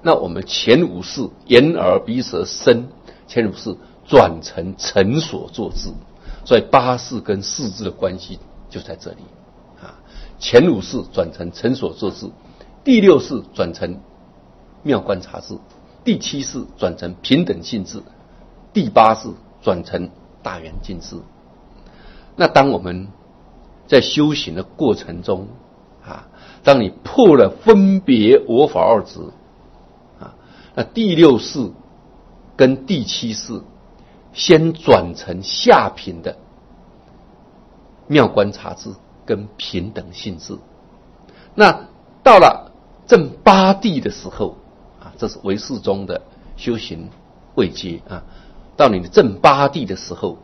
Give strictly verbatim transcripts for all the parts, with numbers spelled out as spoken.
那我们前五世眼耳鼻舌身，前五世转成成所作智，所以八识跟识字的关系就在这里啊。前五识转成成所作智，第六识转成妙观察智，第七识转成平等性智，第八识转成大圆镜智。那当我们在修行的过程中啊，当你破了分别我法二执啊，那第六识跟第七识先转成下品的妙观察智跟平等性智。那到了正八地的时候啊，这是唯识中的修行位阶啊，到你的正八地的时候，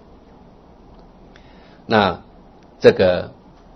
那这个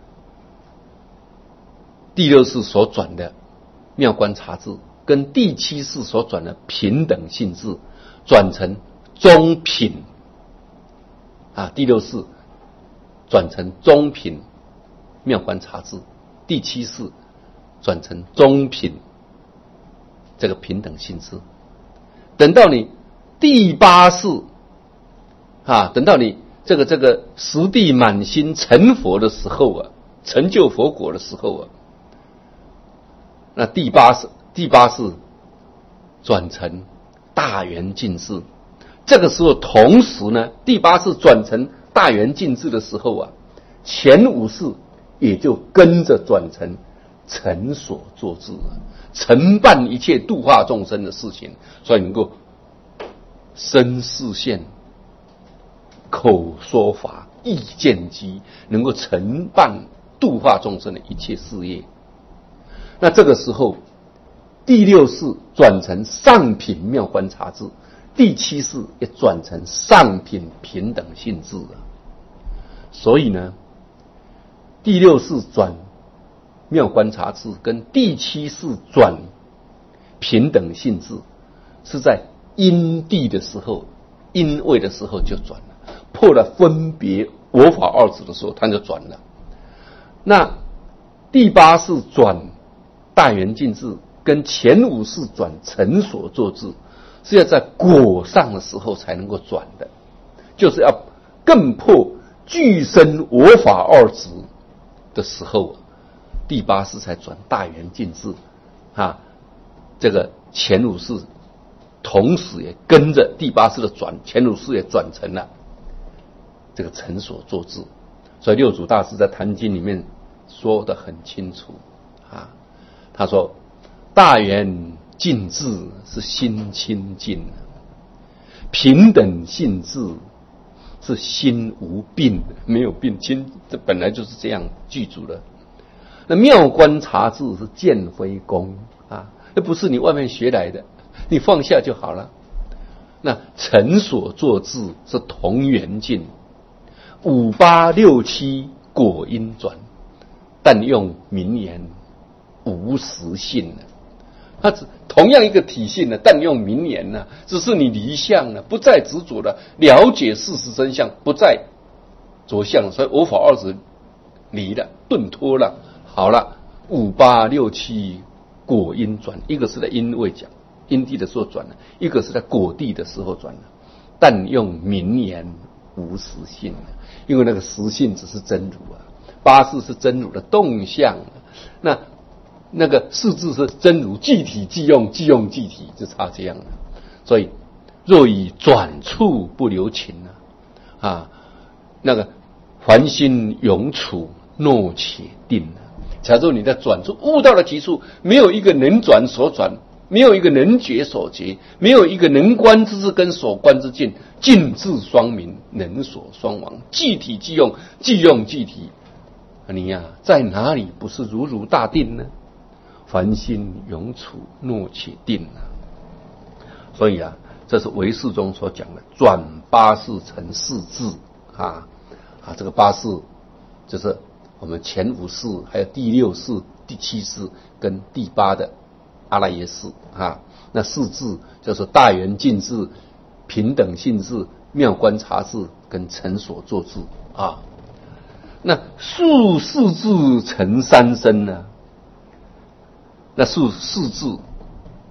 第六识所转的妙观察智跟第七识所转的平等性智转成中品啊，第六识转成中品妙观察智，第七识转成中品这个平等性智。等到你第八识啊，等到你这个这个十地满心成佛的时候啊，成就佛果的时候啊，那第八识第八识转成大圆镜智。这个时候同时呢，第八识转成大圆镜智的时候啊，前五识也就跟着转成成所作智了，承办一切度化众生的事情，所以能够身示现，口说法，意见机，能够承办度化众生的一切事业。那这个时候第六识转成上品妙观察智，第七识也转成上品平等性智了。所以呢，第六识转妙观察智跟第七识转平等性智是在因地的时候，因位的时候就转了，破了分别我法二执的时候它就转了。那第八识转大圆镜智跟前五识转成所作智是要在果上的时候才能够转的，就是要更破具身我法二执的时候，第八识才转大圆镜智啊。这个前五识同时也跟着第八识的转，前五识也转成了这个成所作智。所以六祖大师在《坛经》里面说得很清楚啊，他说大圆镜智是心清净，平等性智是心无病，没有病，心这本来就是这样具足的。那妙观察智是见非功啊，那不是你外面学来的，你放下就好了。那成所作智是同圆镜，五八六七果因转，但用名言无实性了。它只同样一个体性呢，但用名言呢，只是你离相了，不再执着了，了解事实真相，不再着相，所以我法二执离了，顿脱了，好了，五八六七果因转，一个是在因位讲因地的时候转了，一个是在果地的时候转了，但用名言无实性了，因为那个实性只是真如啊，八识是真如的动向，那那个识字是真如即体即用，即用即体，就差这样了。所以若以转处不留情啊，啊，那个凡心永处诺且定了。假如你在转处悟到了极处，没有一个能转所转，没有一个能觉所觉，没有一个能观之智跟所观之境，尽智双明，能所双亡，即体即用，即用即体。你呀、啊，在哪里不是如如大定呢？凡心永处诺且定啊。所以啊，这是唯识中所讲的转八识成四智啊啊，这个八识就是我们前五识，还有第六识、第七识跟第八的阿赖耶识啊。那四智就是大圆镜智、平等性智、妙观察智跟成所作智啊。那数四智成三身呢？那数四智，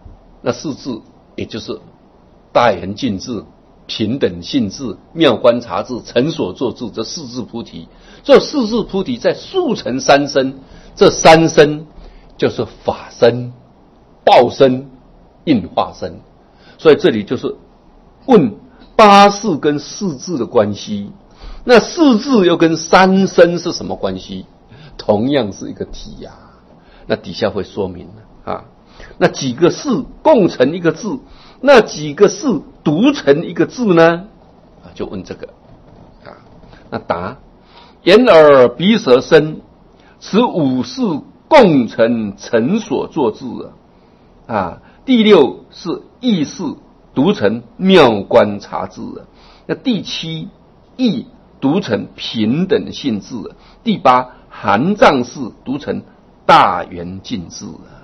那四智也就是大圆镜智、平等性智、妙观察智、成所作智，这四智菩提。这四智菩提在速成三身，这三身就是法身、报身、应化身。所以这里就是问八识跟四智的关系。那四智又跟三身是什么关系？同样是一个体呀、啊。那底下会说明啊。那几个识共成一个智，那几个识独成一个智呢？啊，就问这个啊。那答：眼耳鼻舌身，此五识共成成所作智啊。啊，第六是意识独成妙观察智啊。那第七意独成平等性智啊。第八含藏识独成大圆镜智啊。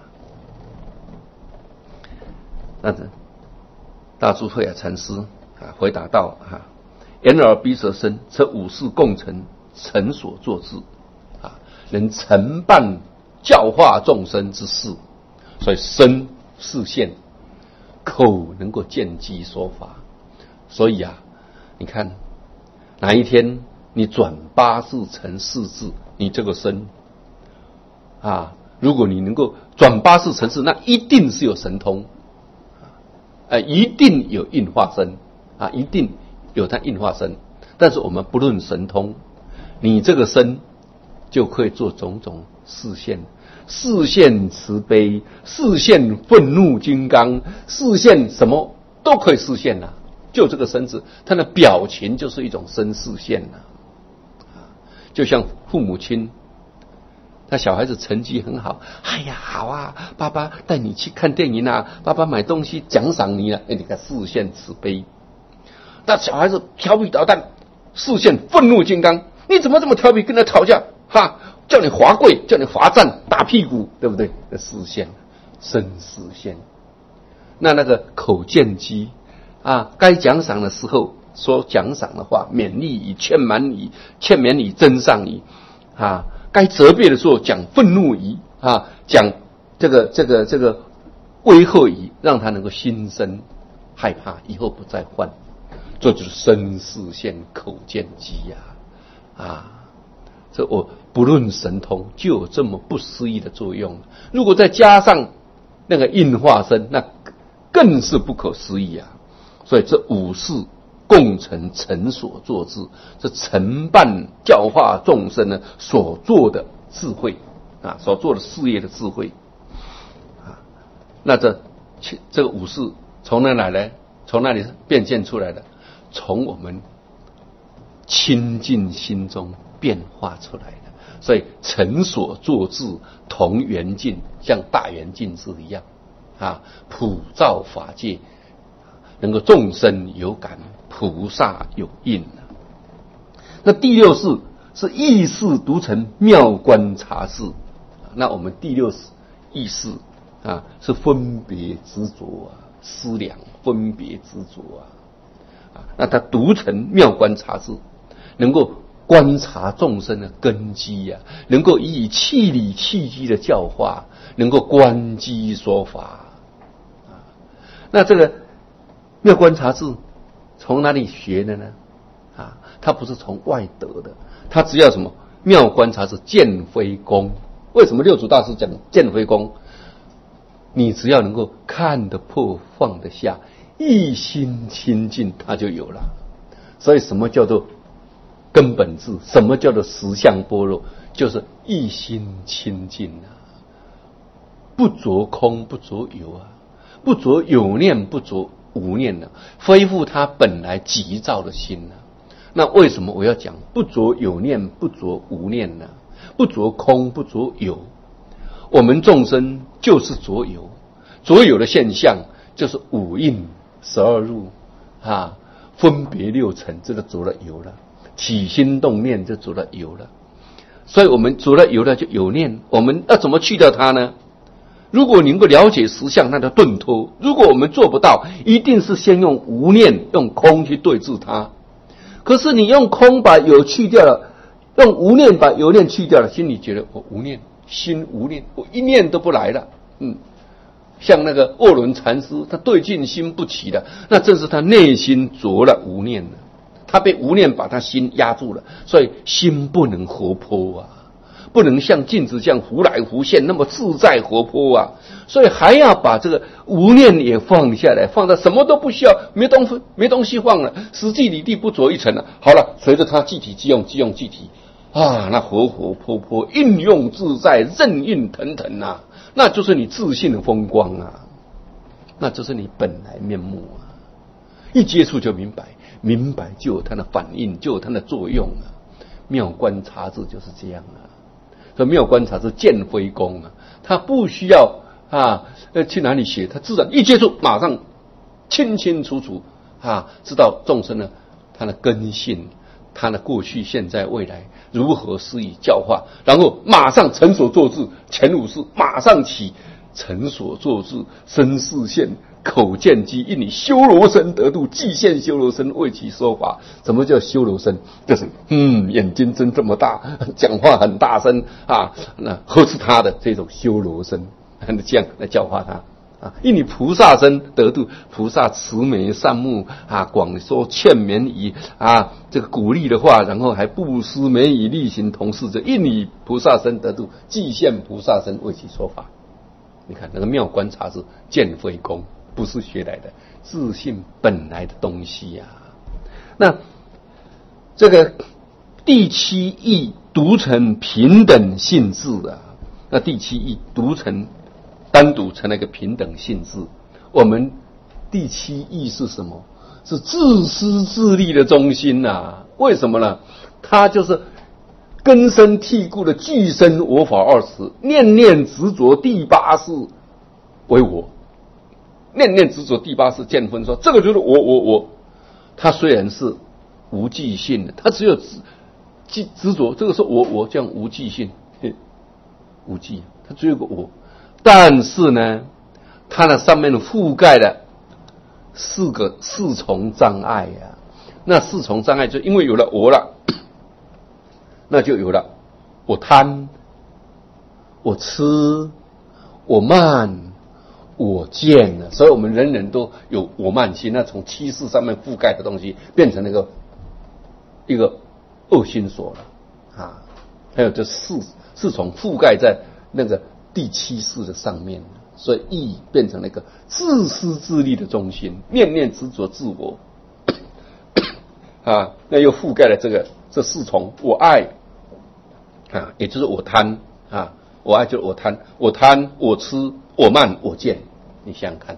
那大珠慧雅禅师啊回答道啊：眼耳鼻舌身，这五识共成成所作智啊，能承办教化众生之事。所以身视线，口能够见机说法。所以啊，你看哪一天你转八识成四智，你这个身啊，如果你能够转八识成四，那一定是有神通。呃，一定有应化身啊，一定有它应化身。但是我们不论神通，你这个身就可以做种种示现，示现慈悲，示现愤怒金刚，示现什么都可以示现啊。就这个身子，它的表情就是一种身示现啊。就像父母亲。那小孩子成绩很好，哎呀，好啊，爸爸带你去看电影啊，爸爸买东西奖赏你啊，哎，你看示现慈悲。那小孩子调皮捣蛋，示现愤怒金刚，你怎么这么调皮，跟他吵架，哈，叫你罚跪，叫你罚站，打屁股，对不对？那示现，身示现。那那个口见机啊，该奖赏的时候说奖赏的话，勉励以劝满以劝勉以增上以啊。该责备的时候讲愤怒仪啊，讲这个这个这个威吓仪，让他能够心生害怕，以后不再犯。这就是身示现口见机呀！啊，这我不论神通，就有这么不思议的作用。如果再加上那个应化身，那更是不可思议啊！所以这五识共成成所作智，这承办教化众生呢所做的智慧啊，所做的事业的智慧啊。那这这个五识从哪来呢？从哪里变现出来的？从我们清净心中变化出来的。所以成所作智同圆镜，像大圆镜智一样啊，普照法界，能够众生有感，菩萨有应。那第六识是意识独成妙观察识。那我们第六识意识啊，是分别执着啊，思量分别执着啊，啊，那它独成妙观察识，能够观察众生的根基呀、啊，能够以气理气机的教化，能够观机说法啊。那这个妙观察识从哪里学的呢？啊，它不是从外得的，它只要什么妙观察识见非功。为什么六祖大师讲见非功？你只要能够看得破放得下，一心清净，它就有了。所以什么叫做根本智？什么叫做实相般若？就是一心清净啊，不着空不着有啊，不着有念不着无念啊，恢复他本来急躁的心啊。那为什么我要讲不着有念不着无念呢？不着空不着有，我们众生就是着有，着有的现象就是五蕴十二入啊，分别六尘，这个着了有了，起心动念就着了有了。所以我们着了有了就有念，我们要怎么去掉它呢？如果你能够了解实相，那叫顿脱。如果我们做不到，一定是先用无念用空去对治它。可是你用空把有去掉了，用无念把有念去掉了，心里觉得我无念，心无念，我一念都不来了，嗯， 像那个卧轮禅师，他对境心不起的，那正是他内心着了无念了，他被无念把他心压住了，所以心不能活泼啊，不能像镜子这样忽来忽现那么自在活泼啊，所以还要把这个无念也放下来，放到什么都不需要，没东西没东西放了，实际理地不着一尘了。好了，随着他即体即用，即用即体啊，那活活泼泼，应用自在，任运腾腾啊，那就是你自信的风光啊，那就是你本来面目啊。一接触就明白，明白就有它的反应，就有它的作用啊。妙观察智就是这样啊。所以妙观察智见非功啊，他不需要啊呃去哪里学，他自然一接触马上清清楚楚啊，知道众生呢他的根性，他的过去现在未来如何施以教化，然后马上成所作智，前五世马上起成所作智，身视现口见机，因你修罗身得度，即现修罗身为其说法。什么叫修罗身？就是嗯，眼睛睁这么大，讲话很大声啊，那呵斥他的这种修罗身，这样来教化他啊。因你菩萨身得度，菩萨慈眉善目啊，广说劝勉以啊这个鼓励的话，然后还布施免以力行同事者，因你菩萨身得度，即现菩萨身为其说法。你看那个妙观察智见非功，不是学来的，自信本来的东西呀、啊。那这个第七义独成平等性质啊，那第七义独成单独成了一个平等性质。我们第七义是什么？是自私自利的中心啊。为什么呢？它就是根深蒂固的俱生我法二十，念念执着第八识为我，念念执着第八识见分说，这个就是我我我。它虽然是无记性的，它只有执执着，这个是我我这样无记性，无记，它只有个我。但是呢，它那上面覆盖了四个四重障碍啊。那四重障碍就因为有了我了，那就有了我贪，我痴，我慢，我见了。所以我们人人都有我慢心，那从七识上面覆盖的东西变成那个一个恶心所了啊。还有这四四重覆盖在那个第七识的上面，所以意变成了一个自私自利的中心，念念执着自我啊，那又覆盖了这个这四重我爱啊，也就是我贪啊，我爱就是我贪，我贪我痴我慢我见，你想想看，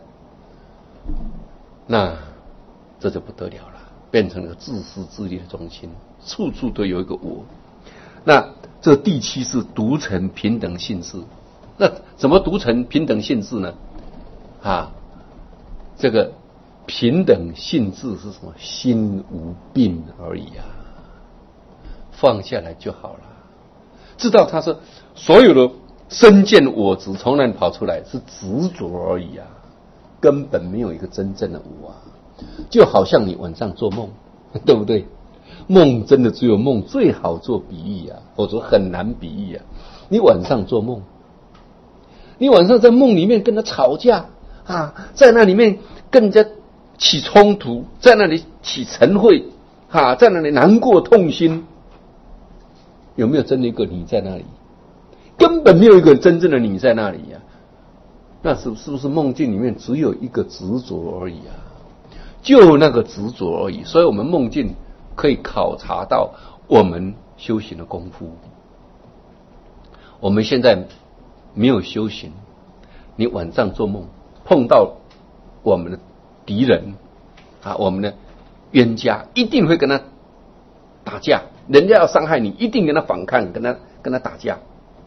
那这就不得了了，变成了自私自利的中心，处处都有一个我。那这第七是独成平等性质。那怎么独成平等性质呢？啊，这个平等性质是什么？心无病而已啊，放下来就好了。知道它是所有的身见我执从哪里跑出来，是执着而已啊，根本没有一个真正的我啊。就好像你晚上做梦，对不对？梦真的只有梦最好做比喻啊，否则很难比喻啊。你晚上做梦，你晚上在梦里面跟他吵架啊，在那里面跟人家起冲突，在那里起晨会啊，在那里难过痛心，有没有真的一个你在那里？根本没有一个真正的你在那里呀、啊。那是是不是梦境里面只有一个执着而已啊？就那个执着而已。所以我们梦境可以考察到我们修行的功夫。我们现在没有修行，你晚上做梦碰到我们的敌人啊，我们的冤家，一定会跟他打架。人家要伤害你，一定跟他反抗，跟他跟他打架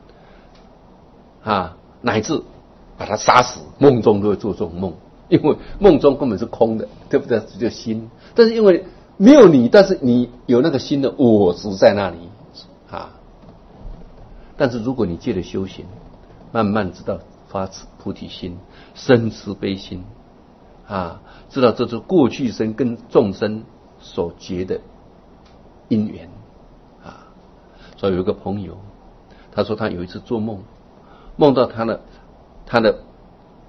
啊，乃至把他杀死。梦中都会做这种梦，因为梦中根本是空的，对不对？只有心，但是因为没有你，但是你有那个心的我执在那里啊。但是如果你借着修行，慢慢知道发菩提心，生慈悲心啊，知道这是过去生跟众生所结的因缘啊。所以有一个朋友，他说他有一次做梦，梦到他的他的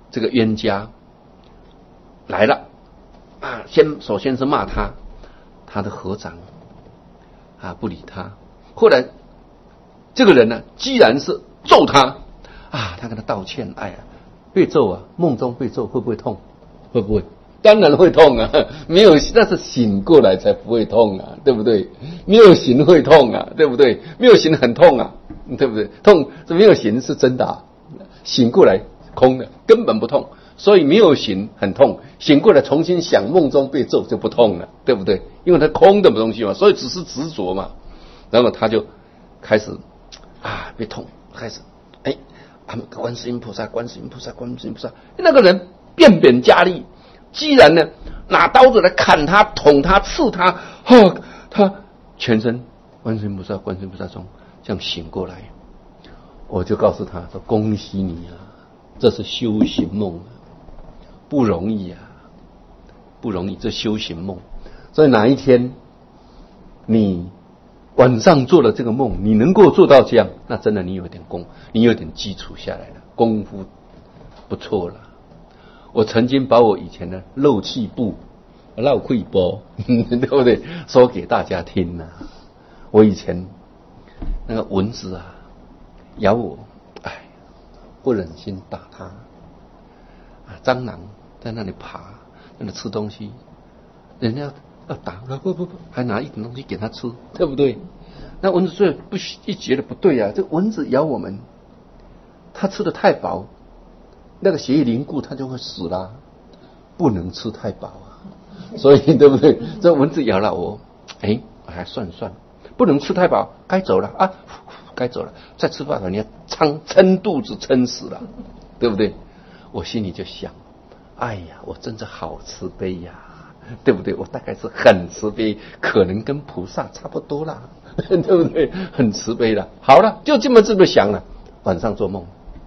这个冤家来了啊，先首先是骂他，他的合掌啊不理他，后来这个人呢，既然是揍他啊，他跟他道歉，哎呀，被揍啊，梦中被揍会不会痛？会不会？当然会痛啊，没有那是醒过来才不会痛啊，对不对？没有醒会痛啊，对不对？没有醒很痛啊，对不对？痛这没有醒是真的啊，醒过来空的，根本不痛，所以没有醒很痛，醒过来重新想梦中被揍就不痛了，对不对？因为它空的东西嘛，所以只是执着嘛，然后他就开始啊被痛，开始哎，观世音菩萨，观世音菩萨，观世音菩萨，那个人变本加厉。既然呢，拿刀子来砍他、捅他、刺他，哦，他全身观世音菩萨、观世音菩萨中这样醒过来，我就告诉他说：“恭喜你啊，这是修行梦啊，不容易啊，不容易，这修行梦。所以哪一天你晚上做了这个梦，你能够做到这样，那真的你有点功，你有点基础下来了，功夫不错了。”我曾经把我以前的漏气布、漏气波，对不对？说给大家听啊。我以前那个蚊子啊咬我，哎，不忍心打它啊。蟑螂在那里爬，在那里吃东西，人家要打，不不不，还拿一点东西给它吃，对不对？那蚊子最不一觉得不对啊，这蚊子咬我们，它吃的太饱。那个血液凝固，它就会死啦，不能吃太饱啊，所以对不对？这蚊子咬了我，哎，还算算，不能吃太饱，该走了啊，该走了，再吃饭了，你要撑撑肚子撑死了，对不对？我心里就想，哎呀，我真是好慈悲呀，对不对？我大概是很慈悲，可能跟菩萨差不多啦，对不对？很慈悲了。好了，就这么这么想了，晚上做梦。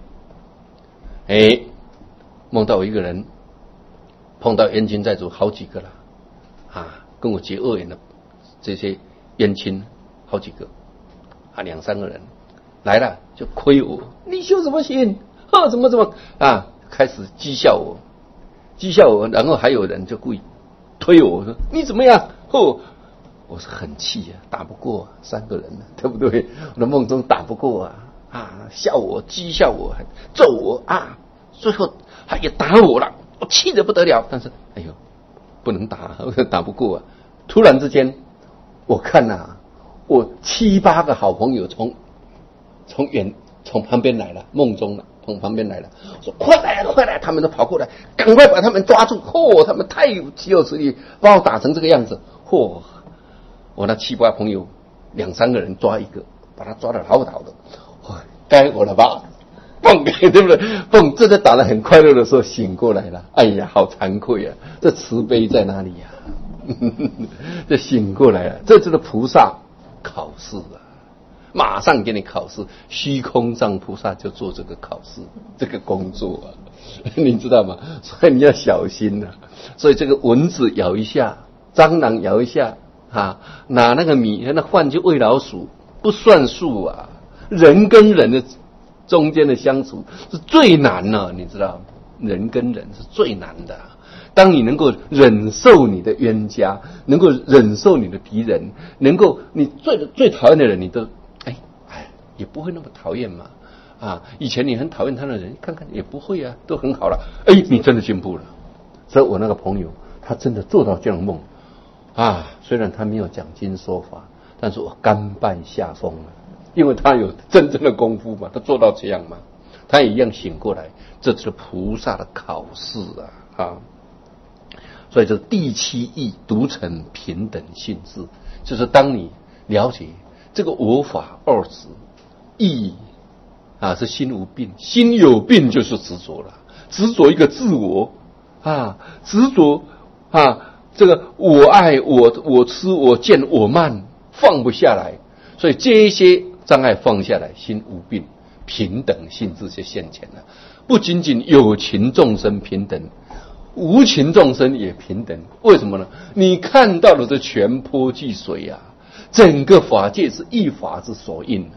哎，梦到我一个人碰到冤亲债主好几个了啊，跟我结恶缘的这些冤亲好几个啊，两三个人来了就亏我，你修什么行？呵，怎么怎么啊？开始讥笑我，讥笑我，然后还有人就故意推我说你怎么样？哦，我是很气啊，打不过、啊、三个人了，对不对？我的梦中打不过啊。啊，笑我，讥笑我，还揍我啊！最后他也打我了，我气得不得了。但是，哎呦，不能打，打不过啊！突然之间，我看啊，我七八个好朋友从从远从旁边来了，梦中了，从旁边来了，我说快来快来，他们都跑过来，赶快把他们抓住！嚯、哦，他们太有肌肉实力，把我打成这个样子！嚯、哦，我那七八朋友两三个人抓一个，把他抓得牢牢的。该我了吧，蹦，对不对？蹦，这在打得很快乐的时候醒过来了，哎呀，好惭愧啊！这慈悲在哪里呀、啊？这醒过来了，这就是菩萨考试啊，马上给你考试。虚空藏菩萨就做这个考试，这个工作啊，你知道吗？所以你要小心啊。所以这个蚊子咬一下，蟑螂咬一下，啊，拿那个米那饭去喂老鼠，不算数啊。人跟人的中间的相处是最难了，你知道，人跟人是最难的。当你能够忍受你的冤家，能够忍受你的敌人，能够你最最讨厌的人，你都哎哎也不会那么讨厌嘛。啊，以前你很讨厌他的人，看看也不会啊，都很好了。哎，你真的进步了。所以我那个朋友，他真的做到这样的梦啊，虽然他没有讲经说法，但是我甘拜下风了。因为他有真正的功夫嘛，他做到这样嘛，他也一样醒过来，这是菩萨的考试啊啊！所以这第七义独成平等性质，就是当你了解这个我法二执义啊，是心无病，心有病就是执着了，执着一个自我啊，执着啊，这个我爱我我痴我见我慢放不下来，所以这一些障碍放下来，心无病，平等性质就现前了。不仅仅有情众生平等，无情众生也平等。为什么呢？你看到了这泉波济水啊，整个法界是一法之所应啊，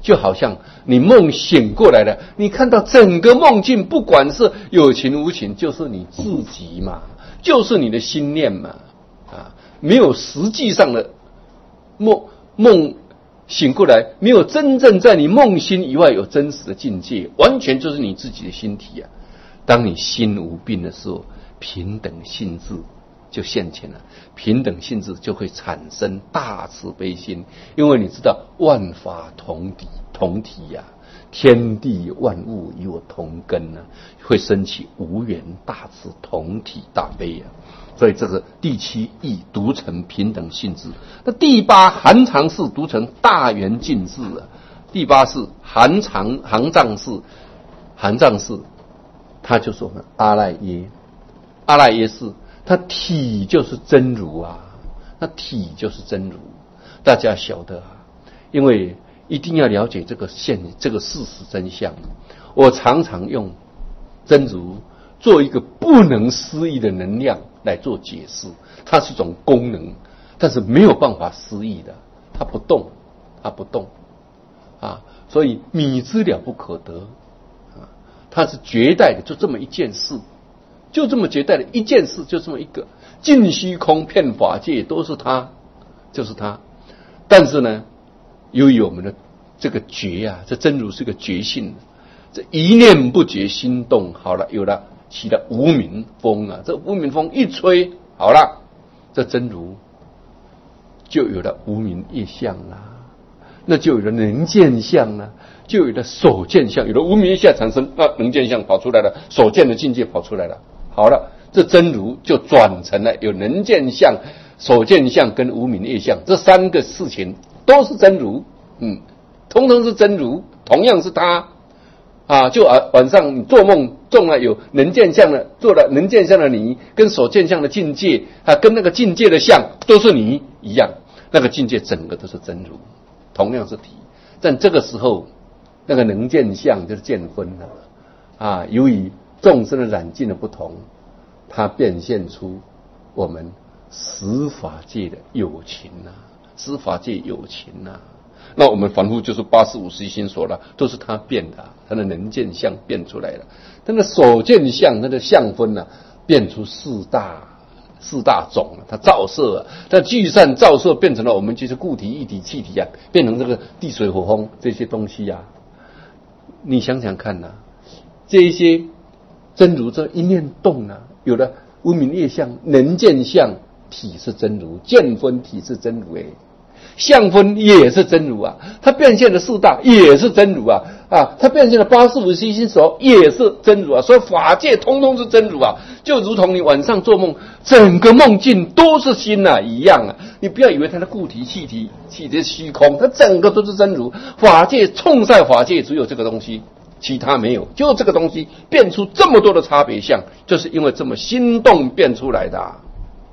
就好像你梦醒过来了，你看到整个梦境，不管是有情无情，就是你自己嘛，就是你的心念嘛，啊，没有实际上的梦梦醒过来，没有真正在你梦心以外有真实的境界，完全就是你自己的心体啊。当你心无病的时候，平等性质就现前了，平等性质就会产生大慈悲心，因为你知道万法同体同体呀、啊，天地万物与我同根呢、啊，会升起无缘大慈同体大悲啊。所以这个第七义读成平等性质，那第八含藏式读成大圆净智啊。第八是含藏含藏式，含藏式，它就是我们阿赖耶，阿赖耶识，它体就是真如啊，那体就是真如，大家晓得啊，因为一定要了解这个现这个事实真相。我常常用真如做一个不能思议的能量来做解释，它是一种功能，但是没有办法思议的，它不动，它不动啊，所以米之了不可得啊，它是绝代的，就这么一件事，就这么绝代的一件事，就这么一个尽虚空遍法界都是它，就是它。但是呢，由于我们的这个觉啊，这真如是个觉性，这一念不觉心动，好了，有了。起了无明风啊，这无明风一吹，好了，这真如就有了无明业相啦，那就有了能见相啦，就有了所见相，有了无明业相产生，那能见相跑出来了，所见的境界跑出来了，好了，这真如就转成了有能见相、所见相跟无明业相，这三个事情都是真如，嗯，通通是真如，同样是它。啊，就啊，晚上你做梦中了有能见相的，做了能见相的你，跟所见相的境界啊，跟那个境界的相都是你一样，那个境界整个都是真如，同样是体。但这个时候，那个能见相就是见分了啊。由于众生的染尽的不同，它变现出我们十法界的有情啊，十法界有情啊。那我们凡夫就是八十五十一心所了，都是他变的，他的能见相变出来了，他的所见相，他的相分呢、啊，变出四大四大种了，它照射啊，它聚散照射变成了我们就是固体、液体、气体啊，变成这个地水火风这些东西啊。你想想看呐、啊，这一些真如这一念动啊，有了无明业相、能见相，体是真如，见分体是真如哎。相分也是真如啊，它变现的四大也是真如啊，啊，它变现的八十五十一心所也是真如啊，所以法界通通是真如啊，就如同你晚上做梦，整个梦境都是心啊一样啊，你不要以为它的固体、气体、气体虚空，它整个都是真如，法界冲在法界只有这个东西，其他没有，就这个东西变出这么多的差别相，就是因为这么心动变出来的、啊。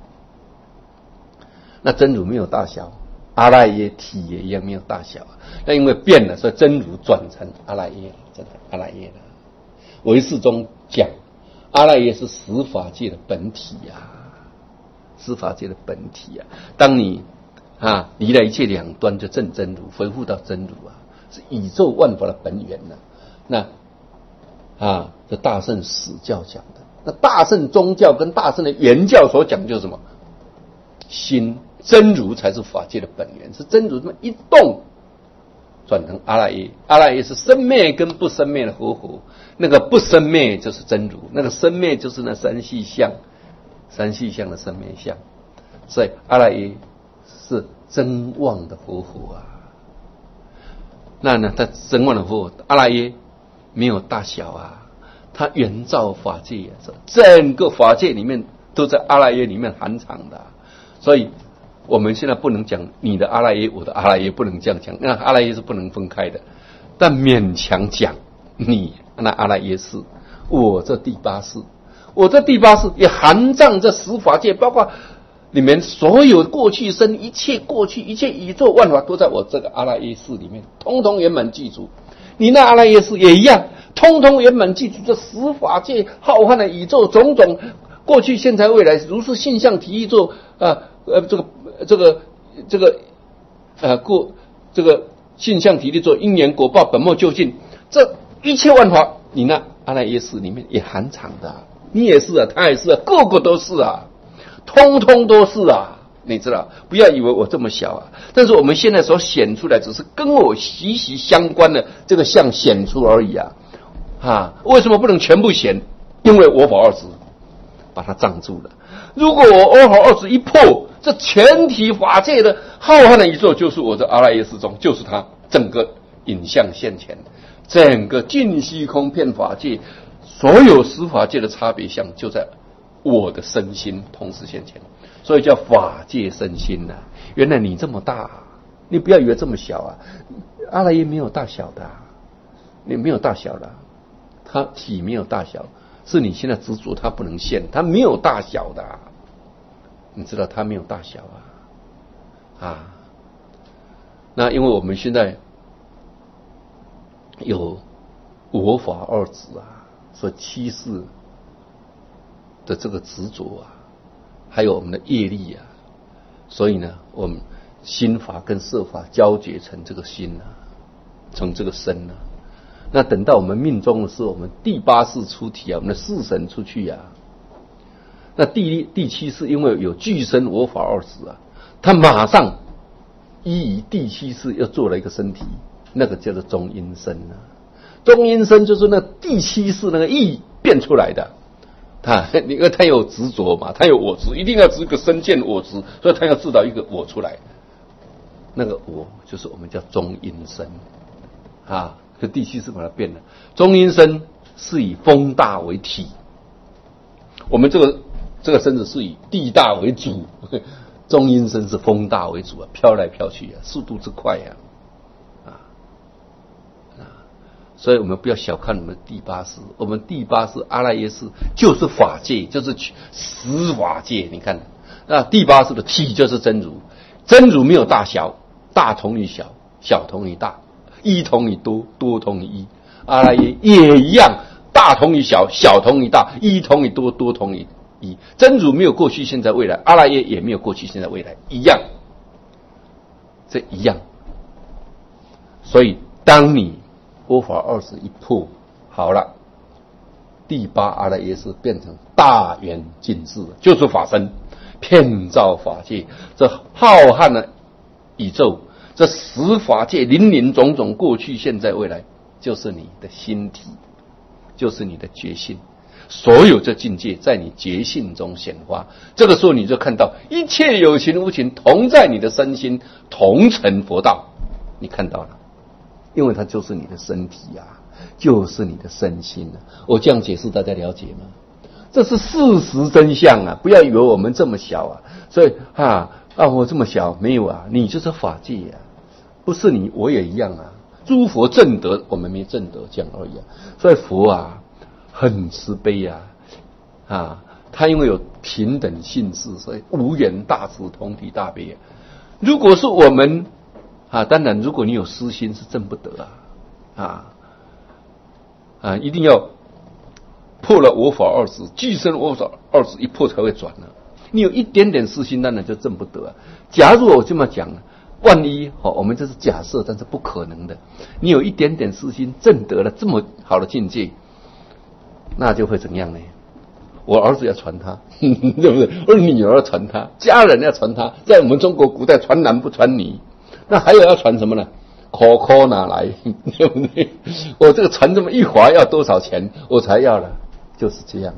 那真如没有大小。阿赖耶体也一样没有大小，那因为变了，所以真如转成阿赖耶，真的阿赖耶了。唯识中讲，阿赖耶是十法界的本体啊，十法界的本体啊。当你啊离了一切两端，就证真如，恢复到真如啊，是宇宙万法的本源呐、啊。那啊，这大乘史教讲的，那大乘宗教跟大乘的原教所讲就是什么？心。真如才是法界的本源，是真如这么一动，转成阿赖耶。阿赖耶是生灭跟不生灭的合合，那个不生灭就是真如，那个生灭就是那三细相，三细相的生灭相。所以阿赖耶是真妄的合合啊。那呢，它真妄的合合，阿赖耶没有大小啊，它原照法界啊，整个法界里面都在阿赖耶里面含藏的、啊，所以。我们现在不能讲你的阿赖耶，我的阿赖耶，不能这样讲，那阿赖耶是不能分开的。但勉强讲，你那阿赖耶是，我这第八识，我这第八识也含藏这十法界，包括里面所有过去生，一切过去一切宇宙万法都在我这个阿赖耶识里面，通通圆满记住。你那阿赖耶识也一样，通通圆满记住这十法界浩瀚的宇宙种种过去、现在、未来，如是性相体宇宙啊，呃，这个。这个这个呃过这个性相体力作，因缘果报，本末究竟，这一切万法，你那阿赖耶识里面也含藏的、啊，你也是啊，他也是啊，个个都是啊，通通都是啊，你知道？不要以为我这么小啊，但是我们现在所显出来，只是跟我息息相关的这个相显出而已啊，啊，为什么不能全部显？因为我法二执把它障住了。如果我我法二执一破，这全体法界的浩瀚的宇宙，就是我的阿赖耶识中，就是它整个影像现前，整个尽虚空遍法界，所有十法界的差别相，就在我的身心同时现前，所以叫法界身心呐、啊。原来你这么大、啊，你不要以为这么小啊，阿赖耶没有大小的、啊，你没有大小的、啊，它体没有大小，是你现在执着它不能现，它没有大小的、啊。你知道它没有大小啊，啊，那因为我们现在有我法二执啊，所欺世的这个执着啊，还有我们的业力啊，所以呢，我们心法跟色法交结成这个心啊，成这个身啊。那等到我们命中的时候，我们第八世出体啊，我们的四神出去啊。那第第七世因为有具身我法二执啊，他马上依于第七世又做了一个身体，那个叫做中阴身啊。中阴身就是那第七世那个意变出来的，他因为他有执着嘛，他有我执，一定要执个身见我执，所以他要制造一个我出来。那个我就是我们叫中阴身啊，可第七世把它变了。中阴身是以风大为体，我们这个。这个身子是以地大为主，中阴身是风大为主啊，飘来飘去啊，速度之快啊，啊啊！所以我们不要小看我们第八识，我们第八识阿赖耶识就是法界，就是实法界。你看，那第八识的体就是真如，真如没有大小，大同于小，小同于大，一同于多，多同于一。阿赖耶也一样，大同于小，小同于大，一同于多，多同于。真如没有过去、现在、未来，阿赖耶也没有过去、现在、未来，一样，这一样。所以，当你我法二执一破，好了，第八阿赖耶识变成大圆净智，就是法身，遍照法界，这浩瀚的宇宙，这十法界林林总总，过去、现在、未来，就是你的心体，就是你的觉性。所有这境界在你觉性中显发，这个时候你就看到一切有情无情同在你的身心，同成佛道。你看到了，因为它就是你的身体啊，就是你的身心啊。我这样解释大家了解吗？这是事实真相啊！不要以为我们这么小啊，所以啊啊我这么小没有啊，你就是法界啊，不是你我也一样啊。诸佛正德，我们没正德这样而已啊。所以佛啊。很慈悲啊，啊，他因为有平等性质，所以无缘大慈，同体大悲啊。如果是我们啊，当然，如果你有私心，是证不得啊，啊啊，一定要破了我法二执，具身我法二执一破才会转呢、啊。你有一点点私心，当然就证不得啊。假如我这么讲，万一好、哦，我们这是假设，但是不可能的。你有一点点私心，证得了这么好的境界。那就会怎样呢？我儿子要传他，对不对？我女儿要传他，家人要传他，在我们中国古代传男不传女，那还有要传什么呢？口口拿来，对不对？我这个传这么一划要多少钱？我才要了，就是这样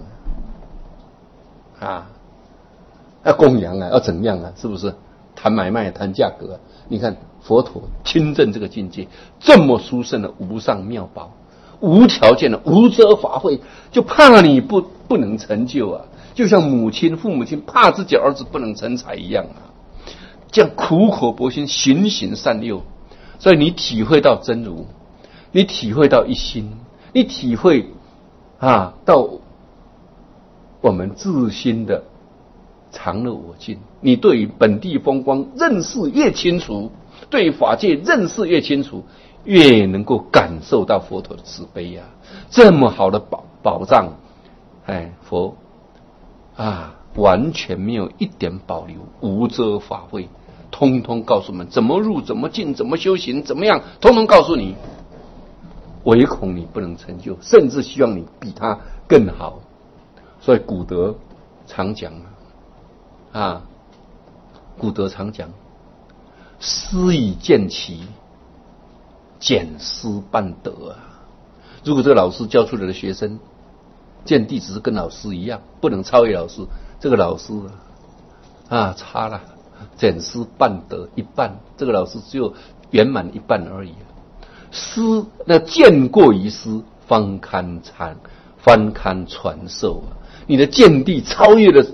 啊！要供养啊，要怎样啊？是不是？谈买卖，谈价格、啊。你看佛陀亲证这个境界，这么殊胜的无上妙宝。无条件的无遮法会，就怕你不不能成就啊，就像母亲父母亲怕自己儿子不能成才一样啊，这样苦口婆心，循循善诱，所以你体会到真如，你体会到一心，你体会啊到我们自心的常乐我净，你对于本地风光认识越清楚，对法界认识越清楚，越能够感受到佛陀的慈悲呀、啊！这么好的宝宝藏，哎，佛啊，完全没有一点保留，无遮法会， 通通告诉我们怎么入、怎么进、怎么修行、怎么样，通通告诉你。唯恐你不能成就，甚至希望你比他更好。所以古德常讲啊，古德常讲，师以见其减师半德啊。如果这个老师教出来的学生见弟子是跟老师一样，不能超越老师，这个老师啊，啊差了，减师半德一半，这个老师只有圆满一半而已。师那见过于师，方堪传，方堪传授啊！你的见地超越了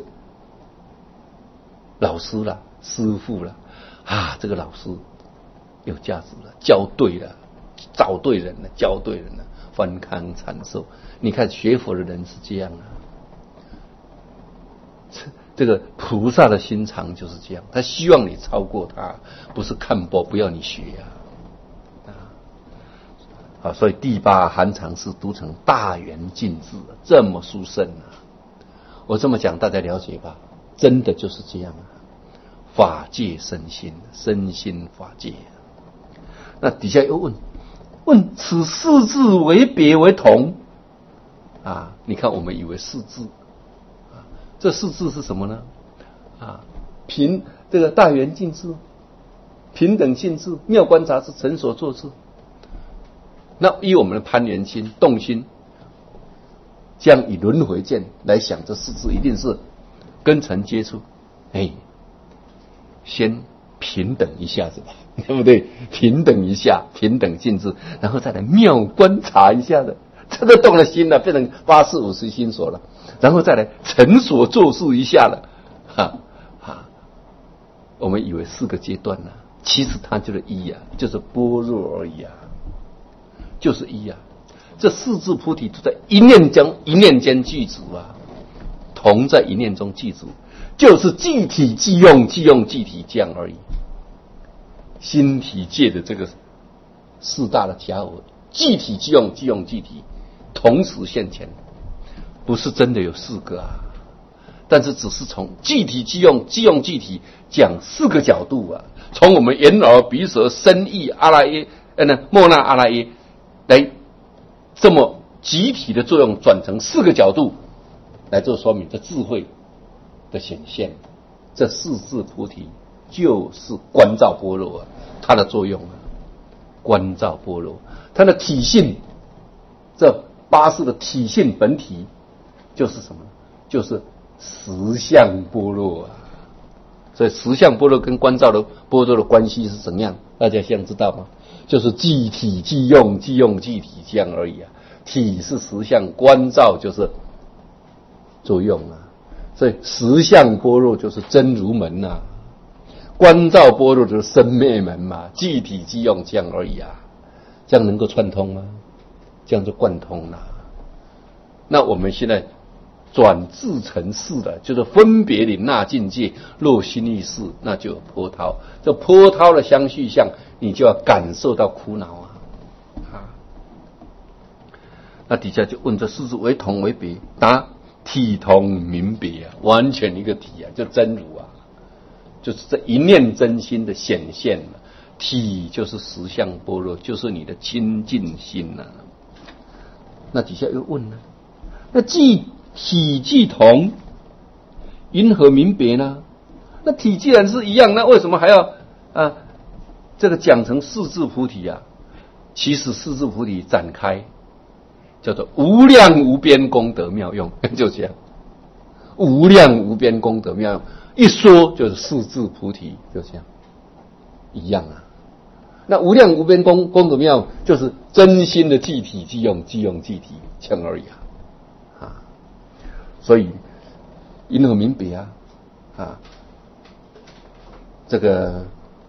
老师了，师父了啊！这个老师有价值了，教对了，找对人了，教对人了，方堪传授。你看学佛的人是这样啊，这个菩萨的心肠就是这样，他希望你超过他，不是看薄不要你学啊。啊，所以第八含藏是读成大圆净智，这么殊胜啊！我这么讲，大家了解吧？真的就是这样啊！法界身心，身心法界。那底下又问问此四字为别为同啊？你看，我们以为四字啊，这四字是什么呢？啊，平这个大圆净智、平等性智、妙观察智、成所作智。那以我们的攀缘心、动心，这样以轮回见来想，这四字一定是根尘接触，哎，先平等一下子吧，对不对？平等一下，平等性质，然后再来妙观察一下的，这都动了心了，变成八四五十心所了，然后再来成所作事一下了，哈哈，我们以为四个阶段呢、啊，其实它就是一啊，就是般若而已啊。就是一啊，这四字菩提都在一念间，一念间具足啊，同在一念中具足，就是即体即用，即用即体这样而已。心体界的这个四大的假我，即体即用，即用即体，同时现前，不是真的有四个啊，但是只是从即体即用，即用即体讲四个角度啊，从我们眼耳鼻舌身意阿赖耶，呃呢莫那阿赖耶。来，这么集体的作用转成四个角度来做说明，这智慧的显现，这四字菩提就是观照般若啊，它的作用啊，观照般若，它的体性，这八识的体性本体就是什么？就是实相般若啊。所以实相般若跟观照的般若的关系是怎样？大家想知道吗？就是即体即用，即用即体这样而已啊。体是实相，观照就是作用啊。所以实相般若就是真如门呐、啊，观照般若就是生灭门嘛。即体即用这样而已啊。这样能够串通吗？这样就贯通了。那我们现在转自成事的，就是分别领纳境界，若心意识，那就有波涛。这波涛的相续相，你就要感受到苦恼啊！啊，那底下就问这四字为同为别，答体同名别啊，完全一个体啊，就真如啊，就是这一念真心的显现了。体就是实相般若，就是你的清净心呐、啊。那底下又问呢？那既体既同，因何名别呢？那体既然是一样，那为什么还要啊这个讲成四字菩提啊？其实四字菩提展开叫做无量无边功德妙用，就这样，无量无边功德妙用，一说就是四字菩提，就这样一样啊。那无量无边功功德妙用，就是真心的即体即用，即用即体，这样而已啊。所以因何名别啊？啊，这个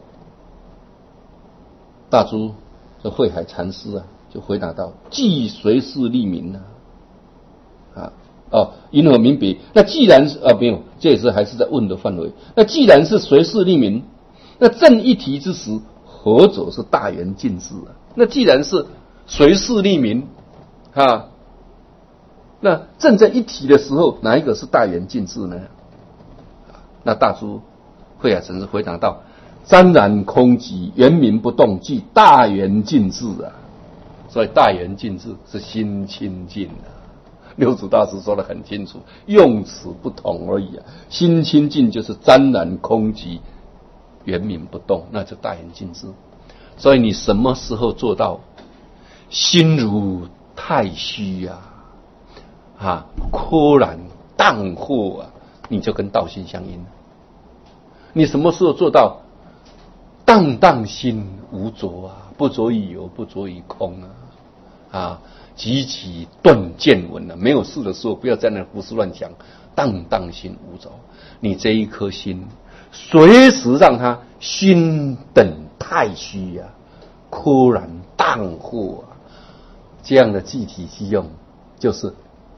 大珠这慧海禅师啊，就回答道：既随事立名啊，啊哦，因何名别？那既然是啊，没有，这也是还是在问的范围。那既然是随事立名，那正一提之时，何者是大圆净智啊？那既然是随事立名，啊。那正在一体的时候，哪一个是大圆净智呢？那大珠慧海禅师回答道： 沾然空寂，圆明不动，即大圆净智啊。所以大圆净智是心清净啊。六祖大师说得很清楚，用词不同而已啊。心清净就是沾然空寂，圆明不动，那就大圆净智。所以你什么时候做到心如太虚啊，啊，豁然荡豁啊，你就跟道心相应了。你什么时候做到荡荡心无着啊，不着于有，不着于空啊，啊，急急断见闻啊，没有事的时候不要在那胡思乱想，荡荡心无着，你这一颗心随时让它心等太虚啊，豁然荡豁啊，这样的具体机用就是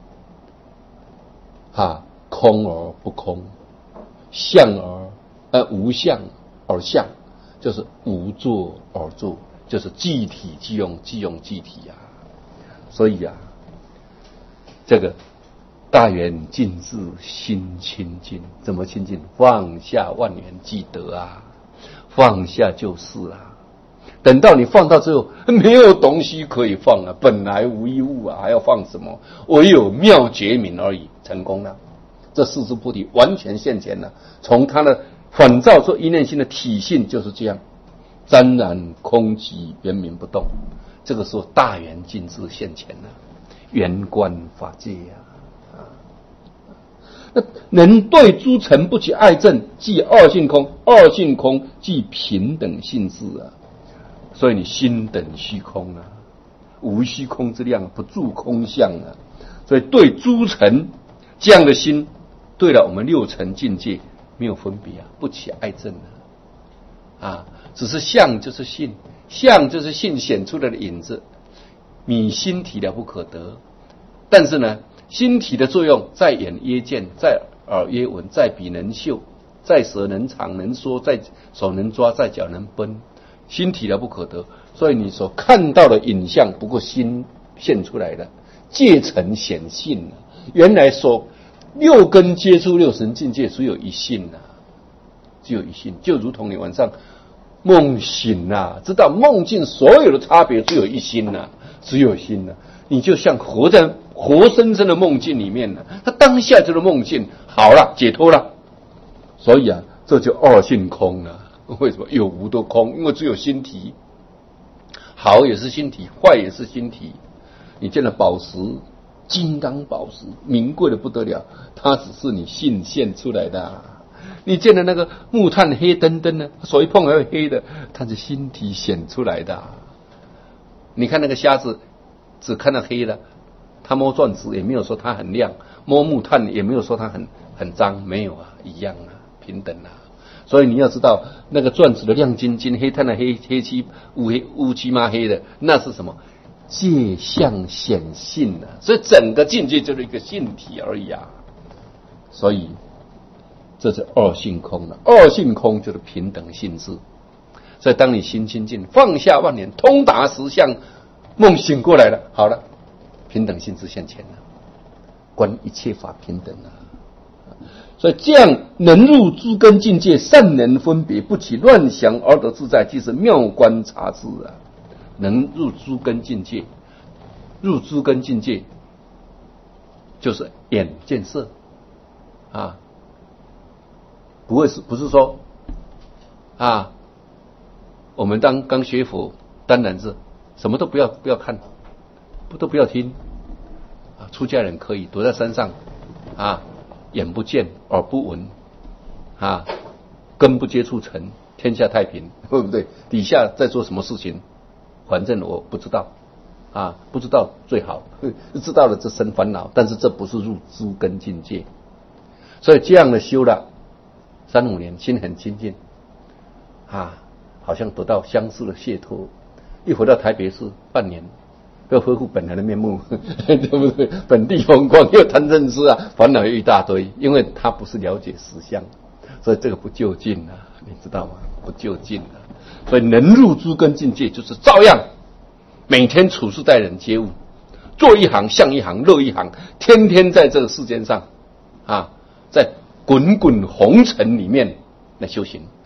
啊，空而不空，相而呃无相而相，就是无作而作，就是具体即用，即用具体啊。所以啊，这个大圆净智心清净，怎么清净？放下万缘即得啊，放下就是啊。等到你放到最后，没有东西可以放啊，本来无一物啊，还要放什么？唯有妙觉明而已，成功了。这四智菩提完全现前了。从他的反照出一念心的体性就是这样，沾然空寂，圆明不动。这个时候大圆净智现前了，圆观法界呀、啊。那能对诸尘不起爱憎，即二性空；二性空即平等性智啊。所以你心等虚空啊，无虚空之量，不住空相啊。所以对诸尘这样的心，对了我们六尘境界没有分别啊，不起爱憎啊。啊，只是相就是性，相就是性显出来的影子。你心体了不可得，但是呢，心体的作用在眼曰见，在耳曰闻，在鼻能嗅，在舌能尝能说，在手能抓，在脚能奔。心体了不可得，所以你所看到的影像不过心现出来的，界成显性了。原来所六根接触六神境界只有一性啊，只有一性，就如同你晚上梦醒啊，知道梦境所有的差别只有一心啊，只有心啊，你就像活在活生生的梦境里面了，他当下就是梦境，好了，解脱了。所以啊，这就二性空了。为什么有无都空？因为只有心体，好也是心体，坏也是心体。你见了宝石，金刚宝石，名贵的不得了，它只是你性现出来的、啊。你见了那个木炭黑灯灯呢，手一碰还会黑的，它是心体显出来的、啊。你看那个瞎子，只看到黑的，他摸钻石也没有说它很亮，摸木炭也没有说它很很脏，没有啊，一样啊，平等啊。所以你要知道，那个钻石的亮晶晶，黑炭的黑黑漆乌黑乌漆嘛黑的，那是什么？界相显性啊！所以整个境界就是一个性体而已啊。所以这是二性空了，二性空就是平等性质。所以当你心清净，放下万念，通达实相，梦醒过来了，好了，平等性质现前了，观一切法平等了。所以这样能入诸根境界，善能分别，不起乱想而得自在，即是妙观察智啊！能入诸根境界，入诸根境界就是眼见色啊，不会是不是说啊？我们当刚学佛，当然是什么都不要不要看，不都不要听啊！出家人可以躲在山上啊。眼不见，耳不闻，啊，根不接触尘，天下太平，对不对？底下在做什么事情，反正我不知道，啊，不知道最好，知道了这生烦恼，但是这不是入诸根境界，所以这样的修了三五年，心很清净，啊，好像得到相似的解脱，一回到台北市，半年。要恢复本来的面目，对不对？本地风光又谈认识啊，烦恼又一大堆，因为他不是了解实相，所以这个不究竟啊，你知道吗？不究竟啊，所以能入诸根境界，就是照样每天处事待人接物，做一行像一行，乐一行，天天在这个世间上啊，在滚滚红尘里面来修行，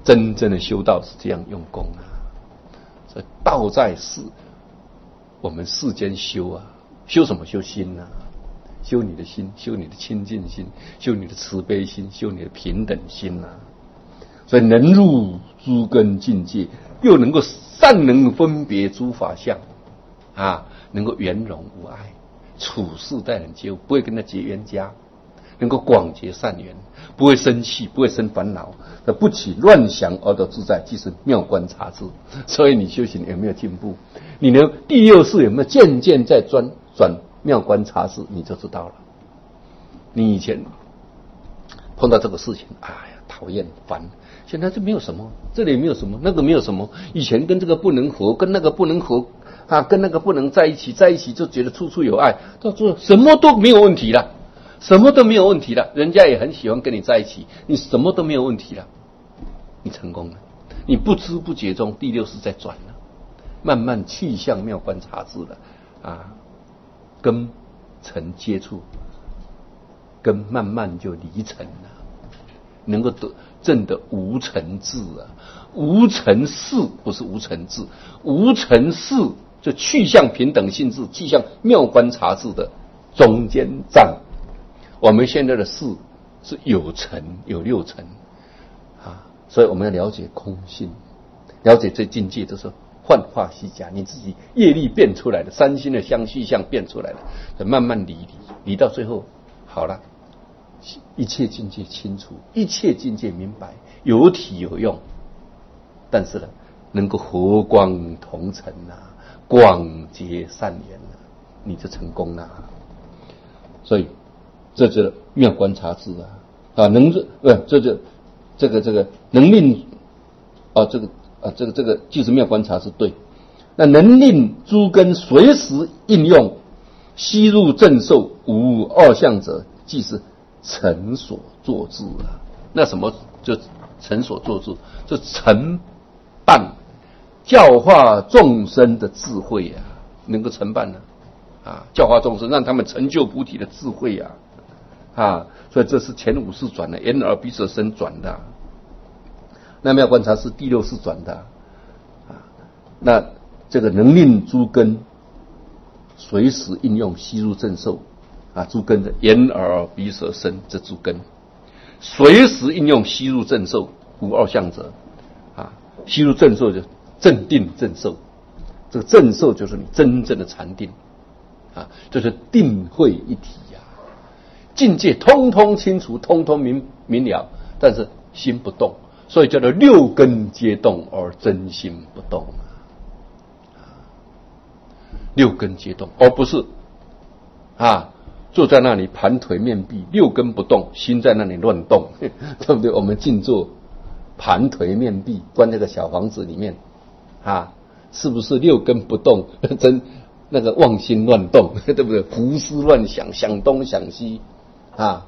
真正的修道是这样用功啊。所以道在世，我们世间修啊，修什么？修心啊，修你的心，修你的清净心，修你的慈悲心，修你的平等心啊。所以能入诸根境界，又能够善能分别诸法相啊，能够圆融无碍，处事待人接物不会跟他结冤家，能够广结善缘，不会生气，不会生烦恼，不起乱想而得自在，即是妙观察智。所以你修行有没有进步？你的第六识有没有渐渐在转转妙观察智，你就知道了。你以前碰到这个事情，哎呀，讨厌烦，现在就没有什么，这里没有什么，那个没有什么。以前跟这个不能合，跟那个不能合啊，跟那个不能在一起，在一起就觉得处处有爱，到最后什么都没有问题了。什么都没有问题了，人家也很喜欢跟你在一起，你什么都没有问题了，你成功了。你不知不觉中第六识在转了，慢慢去向妙观察智了啊，跟尘接触，跟慢慢就离尘了，能够得证得无尘智啊。无尘事不是无尘智，无尘事就去向平等性智，去向妙观察智的中间站。我们现在的事是有尘有六尘啊，所以我们要了解空性，了解这境界就是幻化虚假，你自己业力变出来的，三心的相续相变出来的，慢慢离离离到最后好了，一切境界清楚，一切境界明白，有体有用，但是呢，能够和光同尘啊，广结善缘啊，你就成功了。所以这就是妙观察智啊，啊，能呃，这就这个这个能令啊，这个啊，这个这个就是妙观察智对。那能令诸根随时应用，悉入正受，无二相者，即是成所作智啊。那什么就成所作智？就承办教化众生的智慧啊，能够承办呢啊，教化众生，让他们成就菩提的智慧啊。啊，所以这是前五识转的，眼耳鼻舌身转的，那妙观察是第六识转的啊。那这个能令诸根随时应用，悉入正受啊，诸根的眼耳鼻舌身这诸根，随时应用悉入正受，无二相者啊。悉入正受就正定正受，这个正受就是你真正的禅定啊，就是定慧一体呀、啊。境界通通清楚，通通明明了，但是心不动，所以叫做六根皆动而真心不动。六根皆动，而不是啊坐在那里盘腿面壁，六根不动，心在那里乱动，对不对？我们静坐盘腿面壁，关那个小房子里面啊，是不是六根不动？真那个妄心乱动，对不对？胡思乱想，想东想西。啊，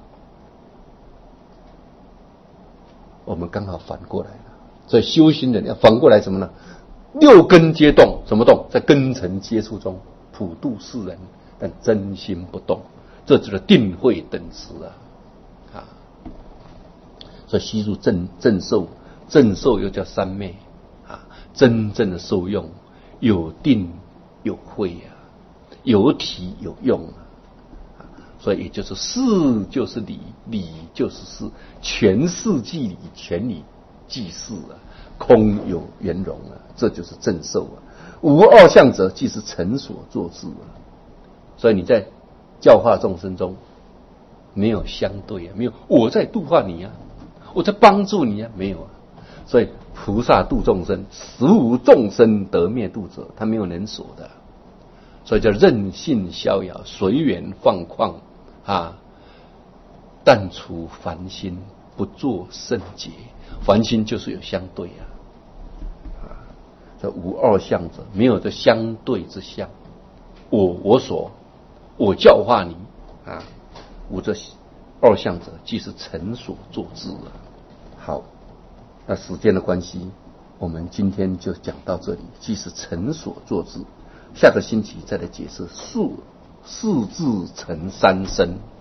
我们刚好反过来了，所以修行人要反过来什么呢？六根皆动，怎么动？在根尘接触中普度世人，但真心不动，这就是定慧等持啊！啊，所以悉入正正受，正受又叫三昧啊，真正的受用有定有慧啊，有体有用啊。所以也就是事就是理，理就是事，全事即理，全理即事啊，空有圆融啊，这就是正受啊。无二相者，即是成所作智啊。所以你在教化众生中，没有相对啊，没有我在度化你啊，我在帮助你啊，没有啊。所以菩萨度众生，实无众生得灭度者，他没有能所的，所以叫任性逍遥，随缘放旷。啊，但除凡心，不作圣洁。凡心就是有相对啊，啊，这无二相者，没有这相对之相。我我所我教化你啊，无这二相者，即是成所作智啊。好，那时间的关系，我们今天就讲到这里。即是成所作智，下个星期再来解释数。四字成三身。